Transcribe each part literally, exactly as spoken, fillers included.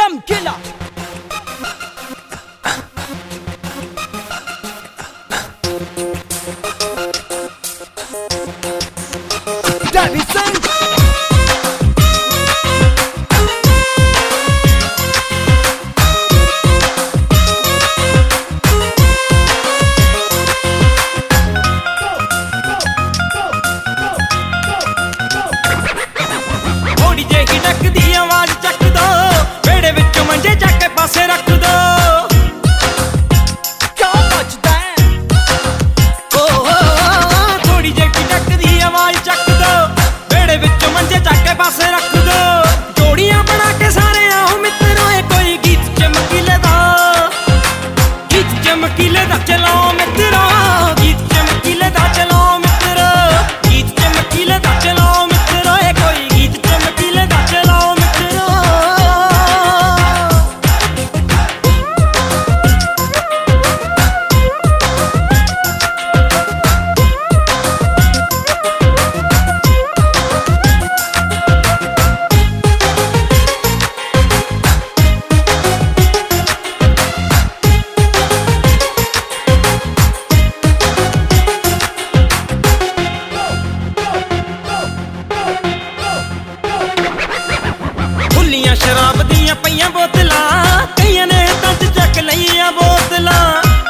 चमकीला Daddy sing थोड़ी जेही डक दी आवाज चक दो वेड़े विच मंजे चक के पासे रख दो क्या मचदा है ओ हो थोड़ी जेही डक दी आवाज चक दो वेड़े विच मंजे चक के पासे रख दो जोड़ियां बना के सारे आओ मित्रों ए कोई गीत चमकीले दा गीत चमकीले दा चलाओ मित्रों गीत चमकीले दा चलाओ मित्रों गीत चमकीले दा चलाओ मित्रों ए कोई गीत चमकीले दा चलाओ मित्रों खुलियां शराब दियां पईयां बोतलां कईयां ने तंज चक लईयां बोतलां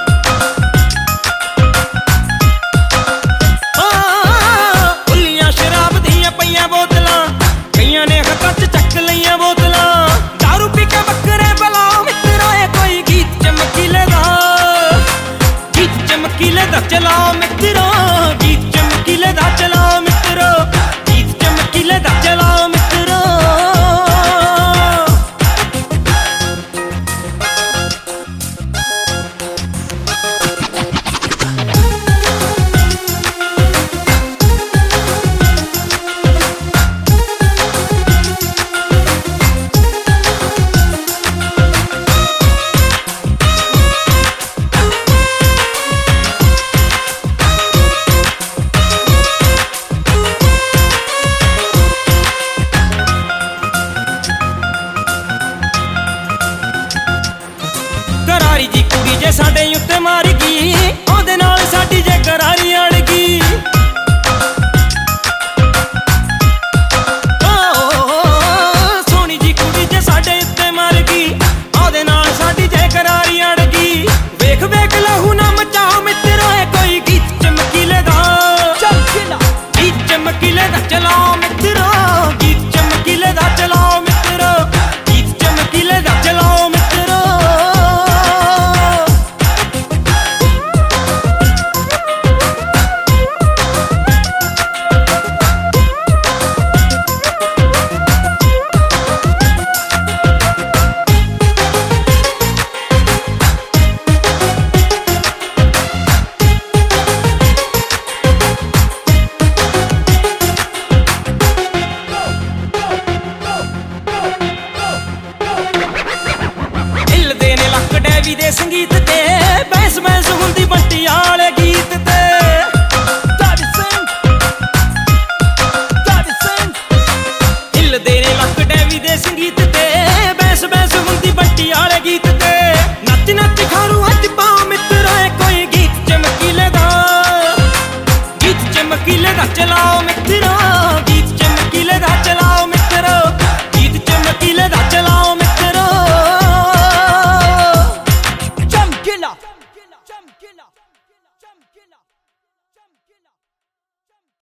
ओ खुलियां शराब दियां पईयां बोतलां कईयां ने तंज चक लईयां बोतलां दारू पी के बकरे बुलाओ मित्रों ए कोई गीत चमकीले दा गीत चमकीले दा चलाओ मित्रों गीत चमकीले दा चलाओ मित्रों गीत चमकीले दा चलाओ मित्रों करारी जी कुड़ी जे साडे उत्ते मार गई ओदे नाल साडी जे करारी अड़ गई ओ सोनी जी कुड़ी जे साडे उत्ते मार गई ओदे नाल साडी जे करारी अड़ गई वेख वेख लहू ना मचाओ मित्रों ए कोई गीत चमकीले दा चमकीला गीत चमकीले दा चलाओ मित्रों गीत चमकीले दा चलाओ मित्रों गीत चमकीले दा चलाओ मित्रों डैवी दे संगीत ते बैस बैस हुंदी बंटी आले गीत ते Daddy sing Daddy sing हिल दे ने लक डैवी दे संगीत ते बैस बैस हुंदी बंटी आले गीत ते नच नच खारू अज पाओ मित्रों ए कोई गीत चमकीले दा गीत चमकीले दा चलाओ मित्रों गीत चमकीले दा चलाओ मित्रों गीत चमकीले दा चलाओ मित्रों Chumkilla